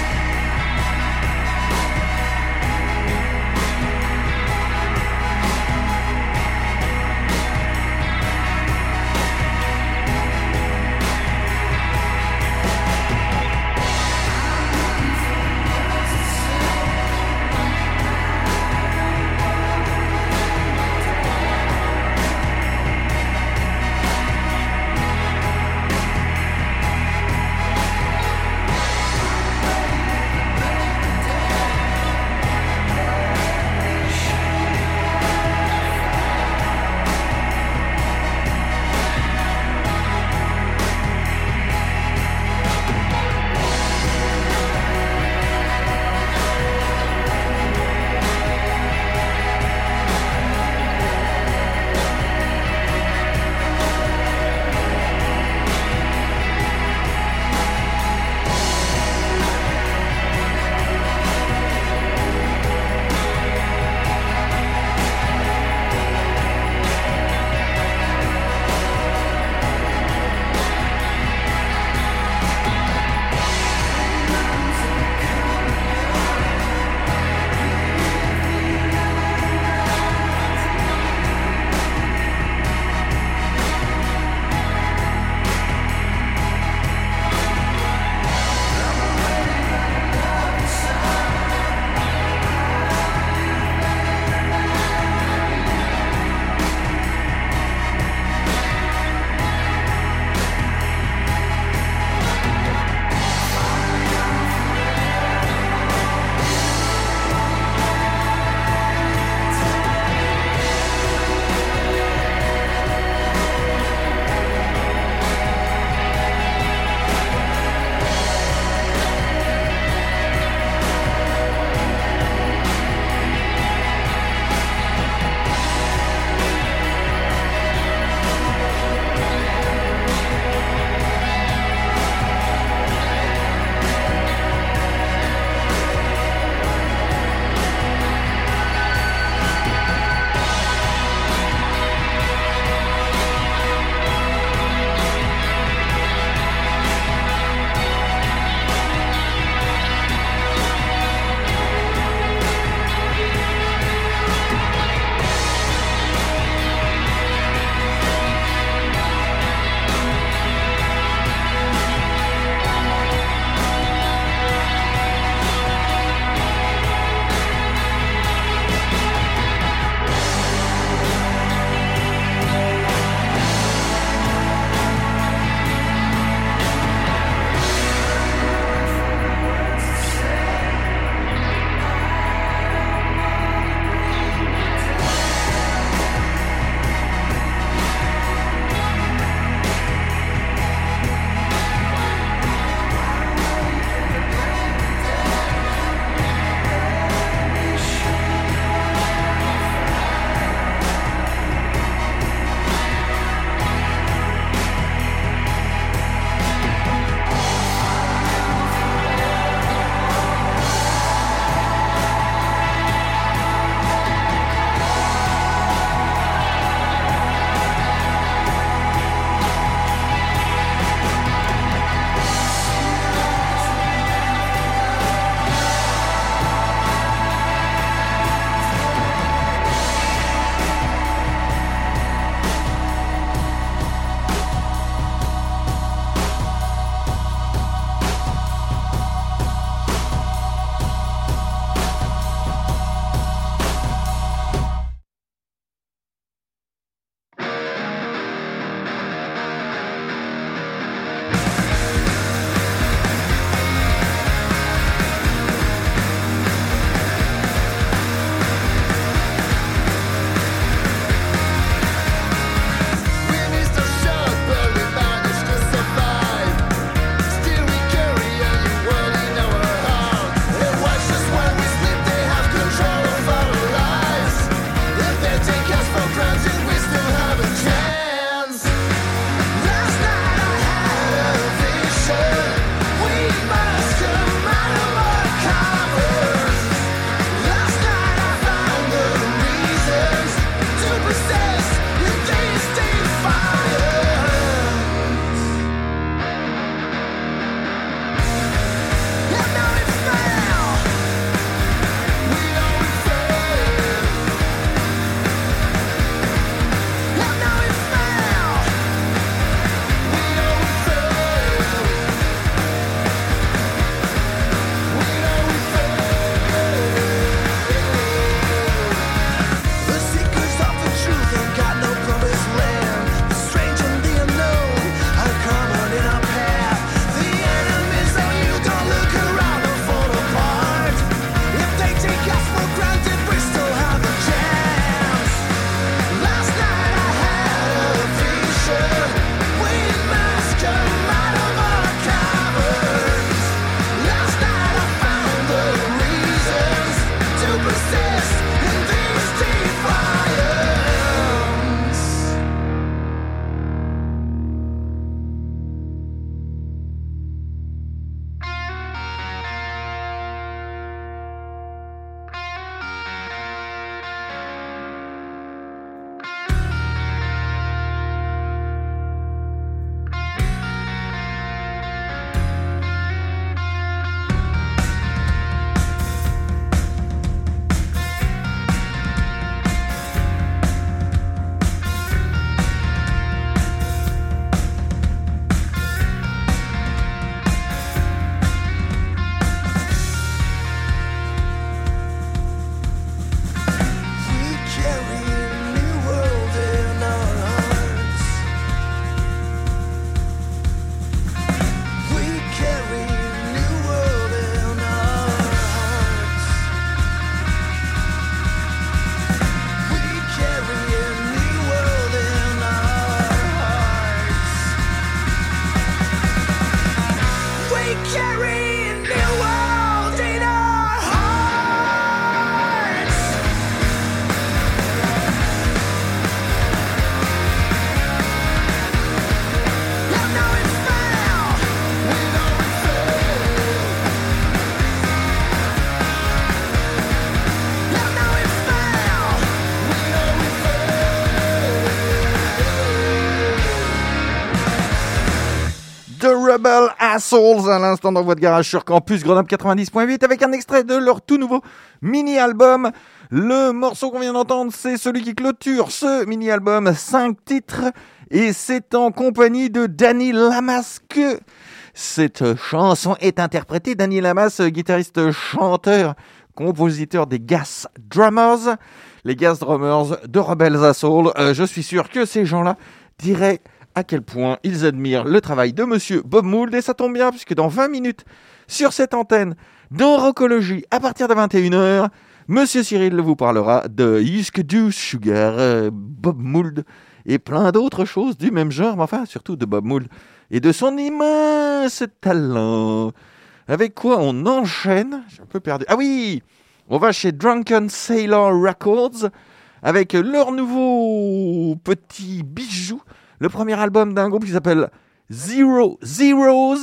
Rebel Assholes à l'instant dans votre garage sur Campus Grenoble 90.8 avec un extrait de leur tout nouveau mini-album. Le morceau qu'on vient d'entendre, c'est celui qui clôture ce mini-album, 5 titres, et c'est en compagnie de Danny Lamas que cette chanson est interprétée. Danny Lamas, guitariste, chanteur, compositeur des Gas Drummers, les Gas Drummers de Rebel Assault. Je suis sûr que ces gens-là diraient à quel point ils admirent le travail de monsieur Bob Mould, et ça tombe bien puisque dans 20 minutes sur cette antenne dans Rockologie à partir de 21h, monsieur Cyril vous parlera de Husker Du Sugar, Bob Mould et plein d'autres choses du même genre, mais enfin surtout de Bob Mould et de son immense talent. Avec quoi on enchaîne? J'ai un peu perdu. Ah oui, on va chez Drunken Sailor Records avec leur nouveau petit bijou. Le premier album d'un groupe qui s'appelle Zero Zeros.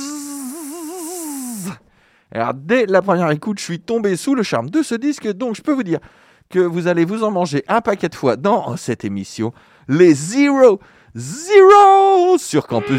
Alors, dès la première écoute, je suis tombé sous le charme de ce disque. Donc, je peux vous dire que vous allez vous en manger un paquet de fois dans cette émission. Les Zero Zeros sur Campus.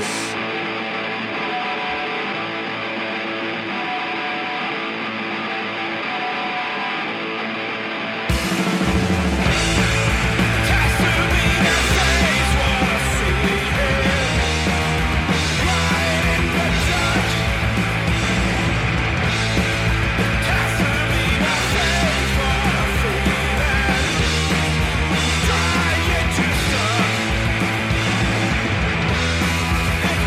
Trying to stop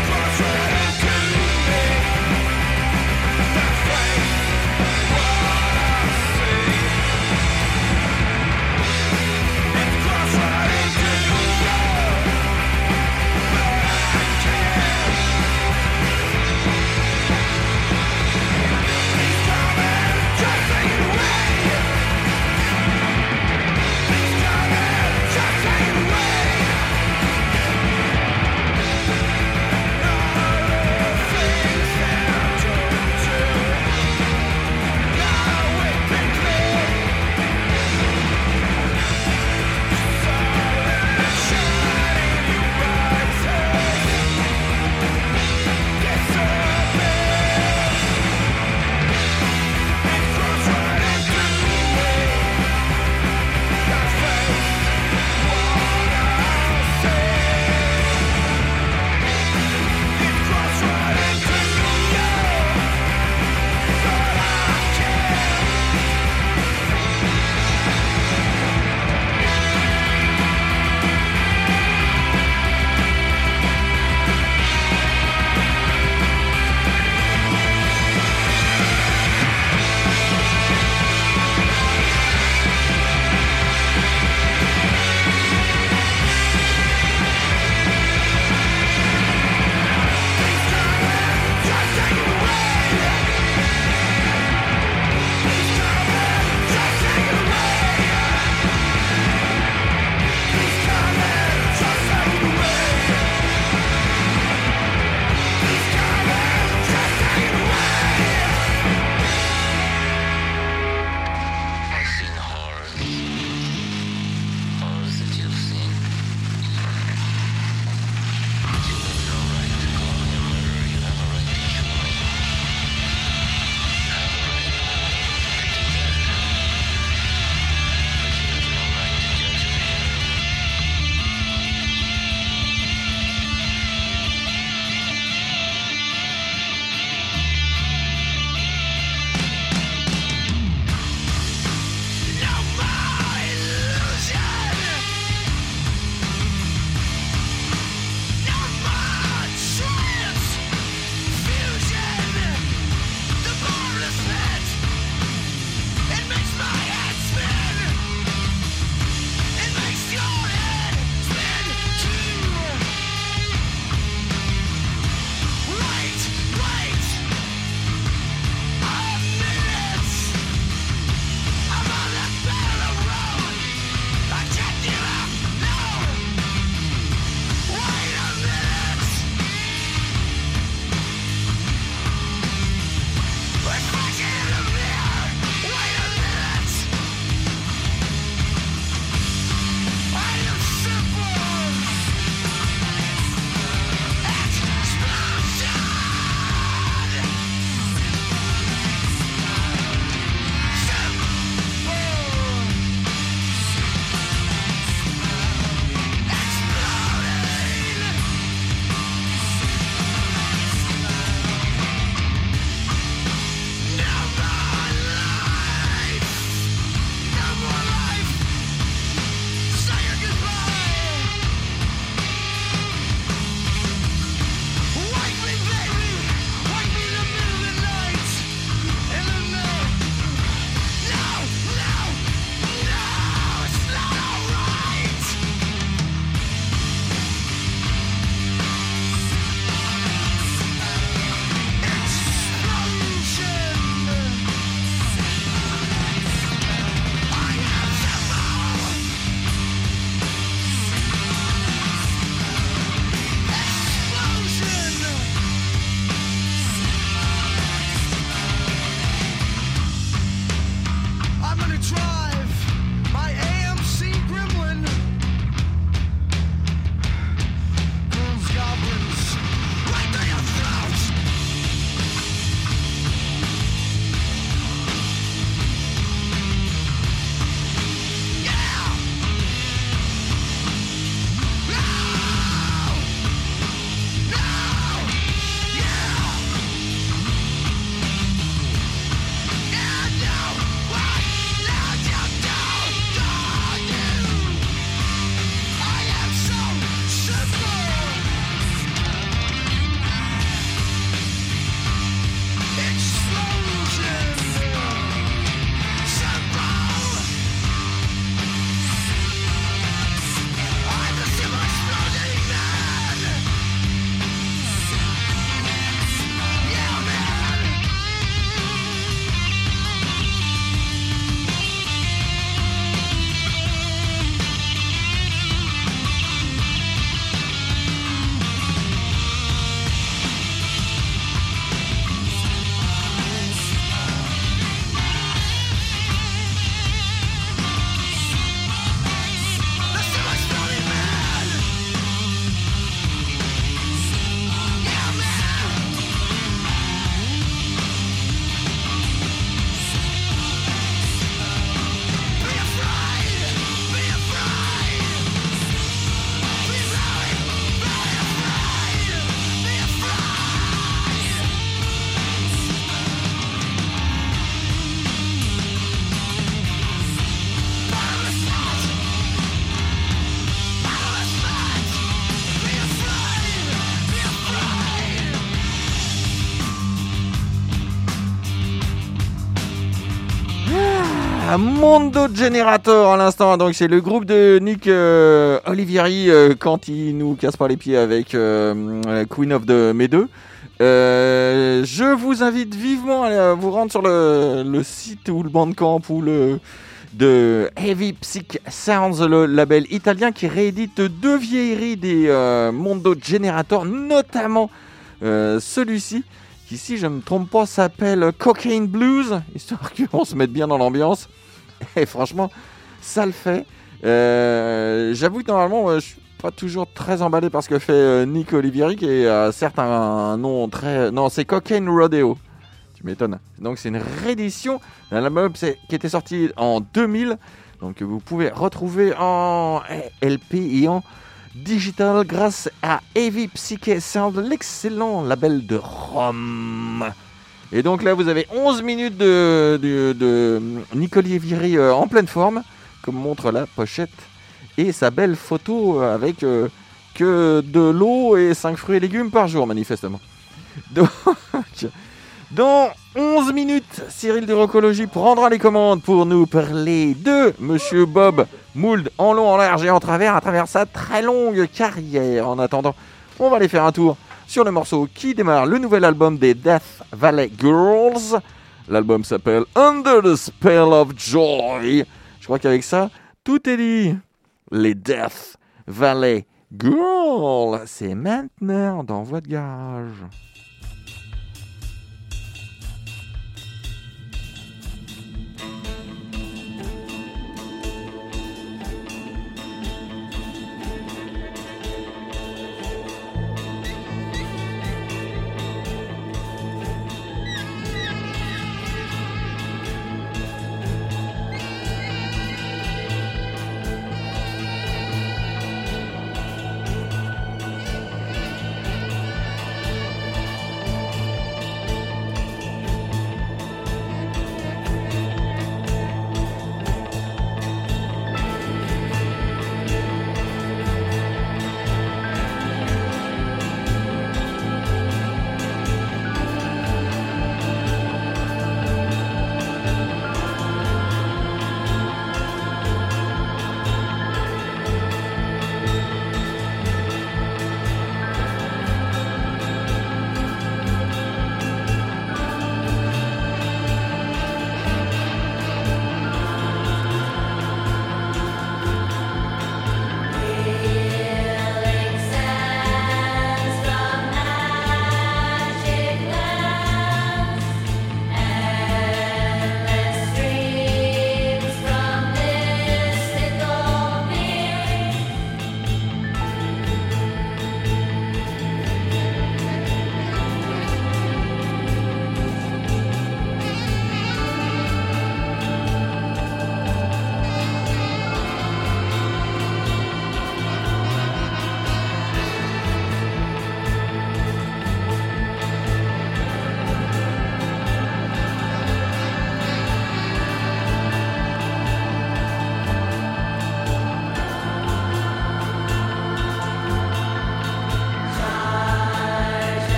Mondo Generator à l'instant, donc c'est le groupe de Nick Olivieri quand il nous casse pas les pieds avec Queen of the Meadow. Je vous invite vivement à vous rendre sur le site ou le Bandcamp ou de Heavy Psych Sounds, le label italien qui réédite 2 vieilleries des Mondo Generator, notamment celui-ci qui, si je ne me trompe pas, s'appelle Cocaine Blues, histoire qu'on se mette bien dans l'ambiance. Et franchement, ça le fait. J'avoue que normalement, je suis pas toujours très emballé par ce que fait Nick Olivieri, qui est certes un nom très... Non, c'est Cocaine Rodeo. Tu m'étonnes. Donc c'est une réédition d'un album qui était sorti en 2000, donc que vous pouvez retrouver en LP et en digital grâce à Heavy Psyche Sound, l'excellent label de Rome. Et donc là, vous avez 11 minutes de Nick Olivieri en pleine forme, comme montre la pochette et sa belle photo avec que de l'eau et 5 fruits et légumes par jour, manifestement. Donc, dans 11 minutes, Cyril de Rockologie prendra les commandes pour nous parler de Monsieur Bob Mould en long, en large et en travers, à travers sa très longue carrière. En attendant, on va aller faire un tour sur le morceau qui démarre le nouvel album des Death Valley Girls. L'album s'appelle Under the Spell of Joy. Je crois qu'avec ça, tout est dit. Les Death Valley Girls, c'est maintenant dans votre garage.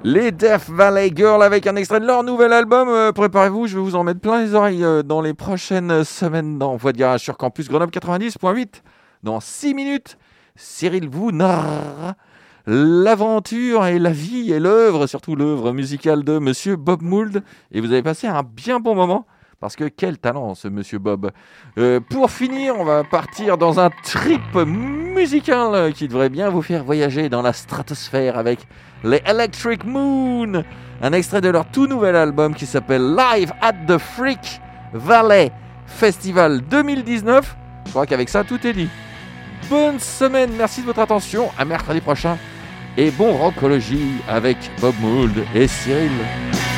Les Death Valley Girls avec un extrait de leur nouvel album. Préparez-vous, je vais vous en mettre plein les oreilles dans les prochaines semaines dans Voix de Garage sur Campus Grenoble 90.8. Dans 6 minutes, Cyril vous narrera l'aventure et la vie et l'œuvre, surtout l'œuvre musicale de Monsieur Bob Mould. Et vous avez passé un bien bon moment. Parce que quel talent ce Monsieur Bob. Pour finir, on va partir dans un trip musical qui devrait bien vous faire voyager dans la stratosphère avec les Electric Moon. Un extrait de leur tout nouvel album qui s'appelle Live at the Freak Valley Festival 2019. Je crois qu'avec ça, tout est dit. Bonne semaine, merci de votre attention. À mercredi prochain. Et bon rockologie avec Bob Mould et Cyril.